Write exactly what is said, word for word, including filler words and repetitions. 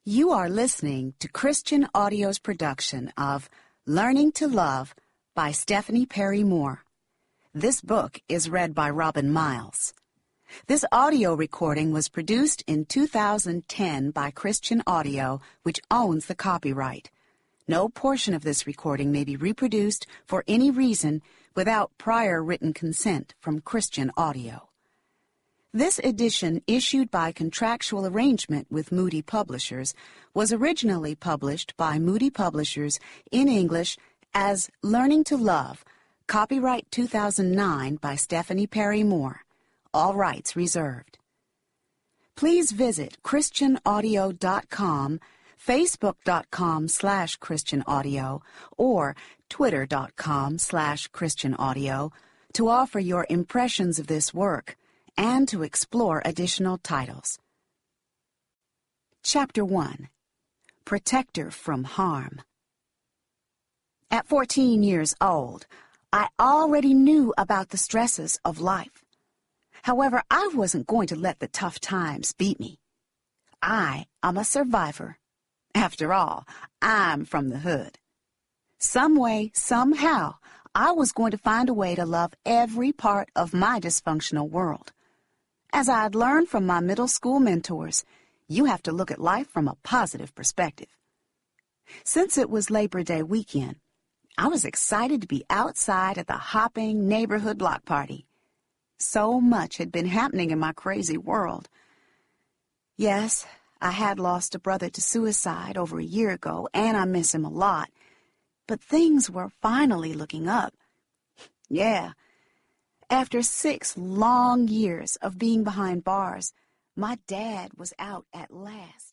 You are listening to Christian Audio's production of Learning to Love by Stephanie Perry Moore. This book is read by Robin Miles. This audio recording was produced in two thousand ten by Christian Audio, which owns the copyright. No portion of this recording may be reproduced for any reason without prior written consent from Christian Audio. This edition, issued by contractual arrangement with Moody Publishers, was originally published by Moody Publishers in English as Learning to Love, copyright two thousand nine by Stephanie Perry Moore. All rights reserved. Please visit christian audio dot com, facebook dot com slash christian audio, or twitter dot com slash christian audio to offer your impressions of this work and to explore additional titles. Chapter one. Protector from Harm. At fourteen years old, I already knew about the stresses of life. However, I wasn't going to let the tough times beat me. I am a survivor. After all, I'm from the hood. Some way, somehow, I was going to find a way to love every part of my dysfunctional world. As I had learned from my middle school mentors, you have to look at life from a positive perspective. Since it was Labor Day weekend, I was excited to be outside at the hopping neighborhood block party. So much had been happening in my crazy world. Yes, I had lost a brother to suicide over a year ago, and I miss him a lot. But things were finally looking up. Yeah. After six long years of being behind bars, my dad was out at last.